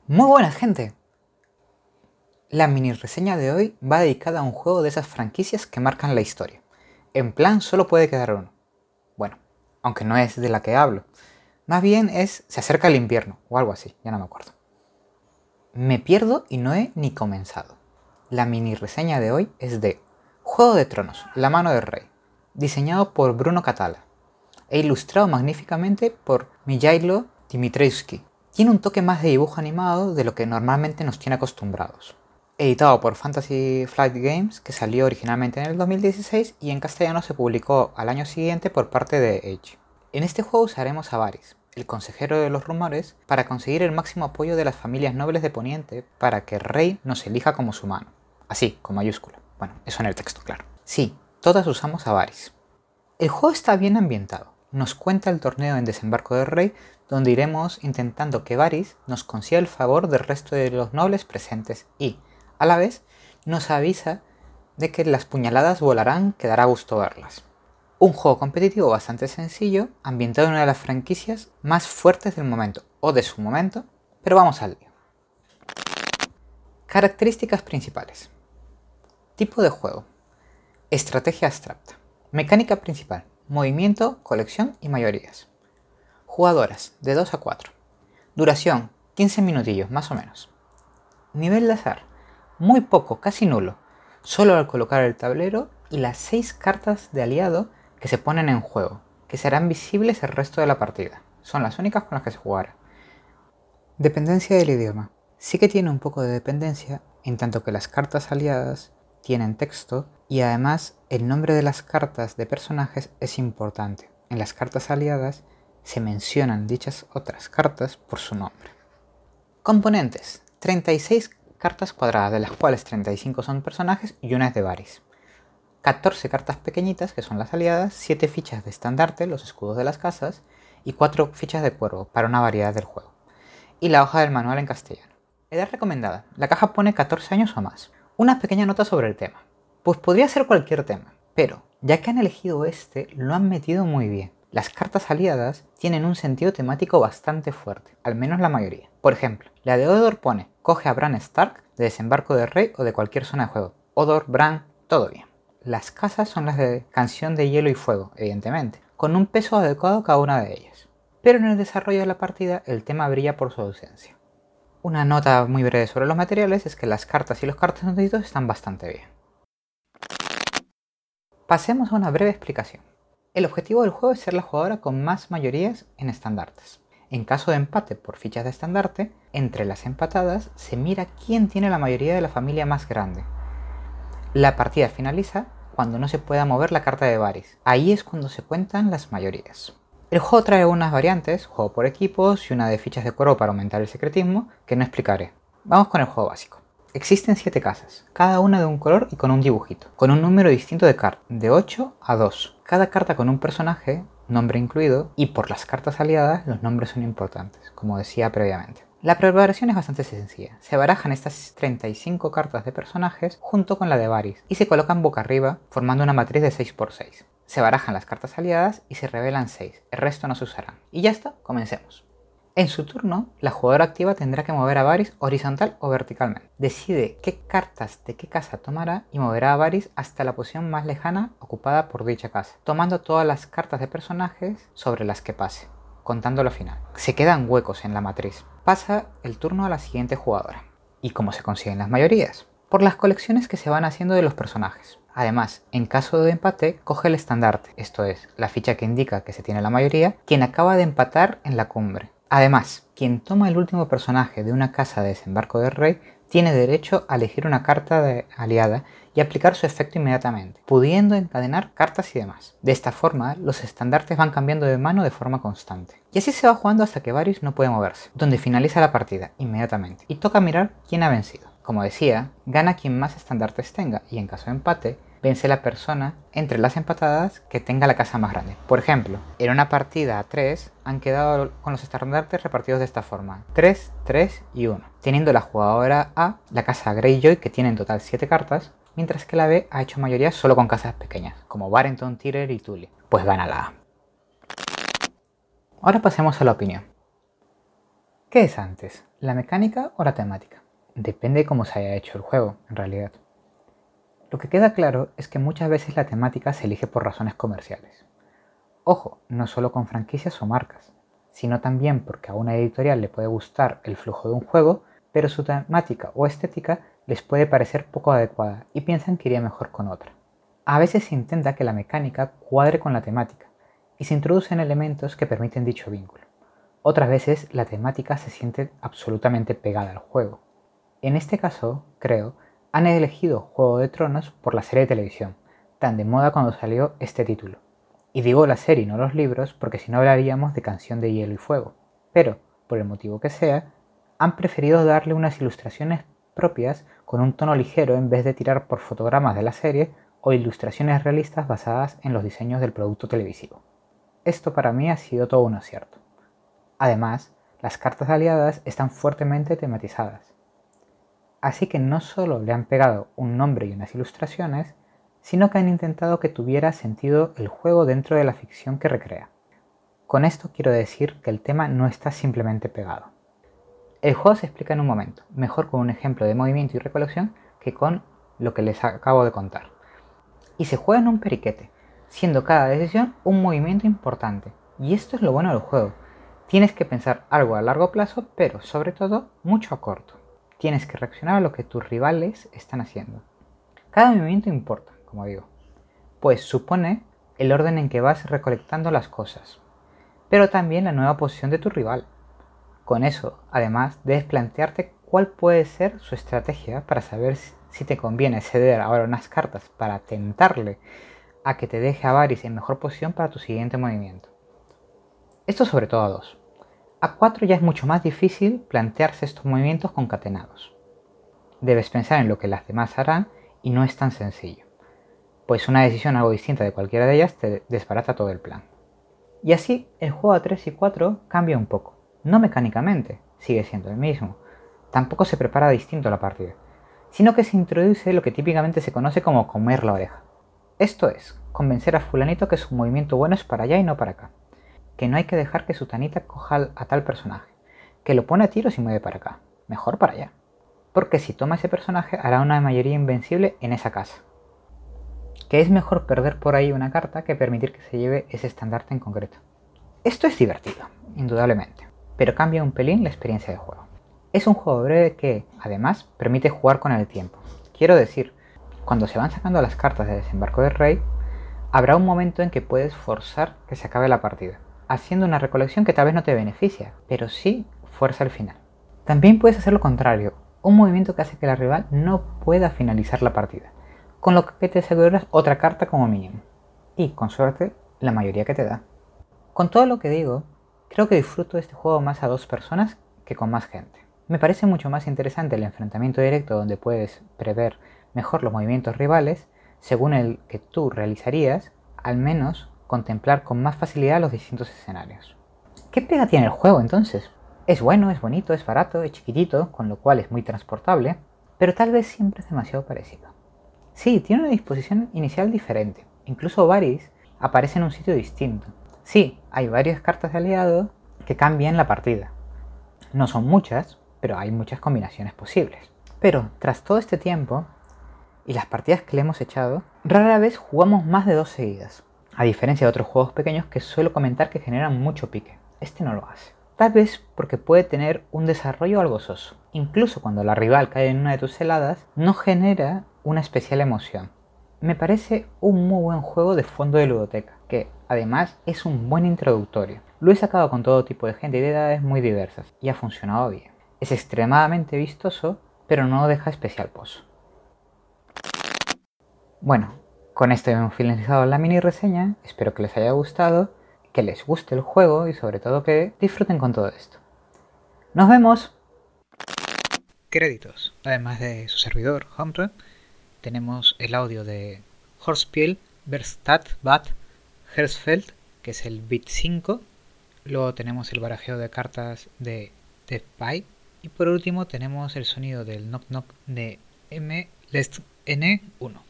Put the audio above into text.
Muy buenas, gente. La mini reseña de hoy va dedicada a un juego de esas franquicias que marcan la historia. En plan, solo puede quedar uno. Bueno, aunque no es de la que hablo. Más bien es Se acerca el invierno o algo así, ya no me acuerdo. Me pierdo y no he ni comenzado. La mini reseña de hoy es de Juego de Tronos, La mano del rey, diseñado por Bruno Cathala e ilustrado magníficamente por Mijailo Dimitrievski. Tiene un toque más de dibujo animado de lo que normalmente nos tiene acostumbrados. Editado por Fantasy Flight Games, que salió originalmente en el 2016 y en castellano se publicó al año siguiente por parte de Edge. En este juego usaremos a Varys, el consejero de los rumores, para conseguir el máximo apoyo de las familias nobles de Poniente para que el rey nos elija como su mano. Así, con mayúscula. Bueno, eso en el texto, claro. Sí, todas usamos a Varys. El juego está bien ambientado. Nos cuenta el torneo en Desembarco del Rey, donde iremos intentando que Varys nos consiga el favor del resto de los nobles presentes y, a la vez, nos avisa de que las puñaladas volarán, que dará gusto verlas. Un juego competitivo bastante sencillo, ambientado en una de las franquicias más fuertes del momento, o de su momento, pero vamos al lío. Características principales. Tipo de juego. Estrategia abstracta. Mecánica principal. Movimiento, colección y mayorías. Jugadoras, de 2 a 4. Duración, 15 minutillos, más o menos. Nivel de azar, muy poco, casi nulo. Solo al colocar el tablero y las 6 cartas de aliado que se ponen en juego, que serán visibles el resto de la partida. Son las únicas con las que se jugará. Dependencia del idioma. Sí que tiene un poco de dependencia, en tanto que las cartas aliadas tienen texto y además el nombre de las cartas de personajes es importante. En las cartas aliadas se mencionan dichas otras cartas por su nombre. Componentes. 36 cartas cuadradas, de las cuales 35 son personajes y una es de Varys. 14 cartas pequeñitas, que son las aliadas, 7 fichas de estandarte, los escudos de las casas, y 4 fichas de cuervo, para una variedad del juego. Y la hoja del manual en castellano. Edad recomendada. La caja pone 14 años o más. Una pequeña nota sobre el tema. Pues podría ser cualquier tema, pero ya que han elegido este, lo han metido muy bien. Las cartas aliadas tienen un sentido temático bastante fuerte, al menos la mayoría. Por ejemplo, la de Hodor pone, coge a Bran Stark de Desembarco del Rey o de cualquier zona de juego. Hodor, Bran, todo bien. Las casas son las de Canción de Hielo y Fuego, evidentemente, con un peso adecuado cada una de ellas. Pero en el desarrollo de la partida el tema brilla por su ausencia. Una nota muy breve sobre los materiales es que las cartas y los cartoncitos están bastante bien. Pasemos a una breve explicación. El objetivo del juego es ser la jugadora con más mayorías en estandartes. En caso de empate por fichas de estandarte, entre las empatadas se mira quién tiene la mayoría de la familia más grande. La partida finaliza cuando no se pueda mover la carta de Varys. Ahí es cuando se cuentan las mayorías. El juego trae unas variantes, juego por equipos y una de fichas de cuervo para aumentar el secretismo, que no explicaré. Vamos con el juego básico. Existen 7 casas, cada una de un color y con un dibujito, con un número distinto de cartas, de 8 a 2. Cada carta con un personaje, nombre incluido, y por las cartas aliadas los nombres son importantes, como decía previamente. La preparación es bastante sencilla. Se barajan estas 35 cartas de personajes junto con la de Varys y se colocan boca arriba formando una matriz de 6×6. Se barajan las cartas aliadas y se revelan 6, el resto no se usarán. Y ya está, comencemos. En su turno, la jugadora activa tendrá que mover a Varys horizontal o verticalmente. Decide qué cartas de qué casa tomará y moverá a Varys hasta la posición más lejana ocupada por dicha casa, tomando todas las cartas de personajes sobre las que pase, contando lo final. Se quedan huecos en la matriz. Pasa el turno a la siguiente jugadora. ¿Y cómo se consiguen las mayorías? Por las colecciones que se van haciendo de los personajes. Además, en caso de empate, coge el estandarte, esto es, la ficha que indica que se tiene la mayoría, quien acaba de empatar en la cumbre. Además, quien toma el último personaje de una casa de Desembarco del Rey tiene derecho a elegir una carta de aliada y aplicar su efecto inmediatamente, pudiendo encadenar cartas y demás. De esta forma, los estandartes van cambiando de mano de forma constante. Y así se va jugando hasta que Varys no puede moverse, donde finaliza la partida inmediatamente, y toca mirar quién ha vencido. Como decía, gana quien más estandartes tenga, y en caso de empate, vence la persona entre las empatadas que tenga la casa más grande. Por ejemplo, en una partida a 3 han quedado con los estandartes repartidos de esta forma: 3, 3 y 1, teniendo la jugadora A la casa Greyjoy, que tiene en total 7 cartas, mientras que la B ha hecho mayoría solo con casas pequeñas, como Barrington, Tyrion y Tully. Pues gana la A. Ahora pasemos a la opinión. ¿Qué es antes? ¿La mecánica o la temática? Depende de cómo se haya hecho el juego, en realidad. Lo que queda claro es que muchas veces la temática se elige por razones comerciales. Ojo, no solo con franquicias o marcas, sino también porque a una editorial le puede gustar el flujo de un juego, pero su temática o estética les puede parecer poco adecuada y piensan que iría mejor con otra. A veces se intenta que la mecánica cuadre con la temática y se introducen elementos que permiten dicho vínculo. Otras veces la temática se siente absolutamente pegada al juego. En este caso, creo, han elegido Juego de Tronos por la serie de televisión, tan de moda cuando salió este título. Y digo la serie y no los libros porque si no hablaríamos de Canción de Hielo y Fuego. Pero, por el motivo que sea, han preferido darle unas ilustraciones propias con un tono ligero en vez de tirar por fotogramas de la serie o ilustraciones realistas basadas en los diseños del producto televisivo. Esto para mí ha sido todo un acierto. Además, las cartas aliadas están fuertemente tematizadas. Así que no solo le han pegado un nombre y unas ilustraciones, sino que han intentado que tuviera sentido el juego dentro de la ficción que recrea. Con esto quiero decir que el tema no está simplemente pegado. El juego se explica en un momento, mejor con un ejemplo de movimiento y recolección que con lo que les acabo de contar. Y se juega en un periquete, siendo cada decisión un movimiento importante. Y esto es lo bueno del juego. Tienes que pensar algo a largo plazo, pero sobre todo mucho a corto. Tienes que reaccionar a lo que tus rivales están haciendo. Cada movimiento importa, como digo, pues supone el orden en que vas recolectando las cosas, pero también la nueva posición de tu rival. Con eso, además, debes plantearte cuál puede ser su estrategia para saber si te conviene ceder ahora unas cartas para tentarle a que te deje a Varys en mejor posición para tu siguiente movimiento. Esto sobre todo a 2. A 4 ya es mucho más difícil plantearse estos movimientos concatenados. Debes pensar en lo que las demás harán y no es tan sencillo, pues una decisión algo distinta de cualquiera de ellas te desbarata todo el plan. Y así el juego a 3 y 4 cambia un poco, no mecánicamente, sigue siendo el mismo, tampoco se prepara distinto la partida, sino que se introduce lo que típicamente se conoce como comer la oreja. Esto es, convencer a fulanito que su movimiento bueno es para allá y no para acá, que no hay que dejar que sutanita coja a tal personaje, que lo pone a tiro si mueve para acá, mejor para allá, porque si toma ese personaje hará una mayoría invencible en esa casa. Que es mejor perder por ahí una carta que permitir que se lleve ese estandarte en concreto. Esto es divertido, indudablemente, pero cambia un pelín la experiencia de juego. Es un juego breve que, además, permite jugar con el tiempo. Quiero decir, cuando se van sacando las cartas de desembarco del rey, habrá un momento en que puedes forzar que se acabe la partida, haciendo una recolección que tal vez no te beneficia, pero sí fuerza el final. También puedes hacer lo contrario, un movimiento que hace que la rival no pueda finalizar la partida, con lo que te aseguras otra carta como mínimo, y con suerte la mayoría que te da. Con todo lo que digo, creo que disfruto de este juego más a 2 personas que con más gente. Me parece mucho más interesante el enfrentamiento directo donde puedes prever mejor los movimientos rivales según el que tú realizarías, al menos contemplar con más facilidad los distintos escenarios. ¿Qué pega tiene el juego entonces? Es bueno, es bonito, es barato, es chiquitito, con lo cual es muy transportable, pero tal vez siempre es demasiado parecido. Sí, tiene una disposición inicial diferente, incluso Varys aparece en un sitio distinto. Sí, hay varias cartas de aliado que cambian la partida. No son muchas, pero hay muchas combinaciones posibles. Pero tras todo este tiempo, y las partidas que le hemos echado, rara vez jugamos más de 2 seguidas. A diferencia de otros juegos pequeños que suelo comentar que generan mucho pique. Este no lo hace. Tal vez porque puede tener un desarrollo algo soso. Incluso cuando la rival cae en una de tus heladas, no genera una especial emoción. Me parece un muy buen juego de fondo de ludoteca, que además es un buen introductorio. Lo he sacado con todo tipo de gente y de edades muy diversas, y ha funcionado bien. Es extremadamente vistoso, pero no deja especial pozo. Bueno, con esto hemos finalizado la mini reseña, espero que les haya gustado, que les guste el juego y sobre todo que disfruten con todo esto. ¡Nos vemos! Créditos. Además de su servidor, Homre, tenemos el audio de Horspiel, Verstadt, Bad, Hersfeld, que es el bit 5. Luego tenemos el barajeo de cartas de Death Pie. Y por último tenemos el sonido del knock knock de M Lest N1.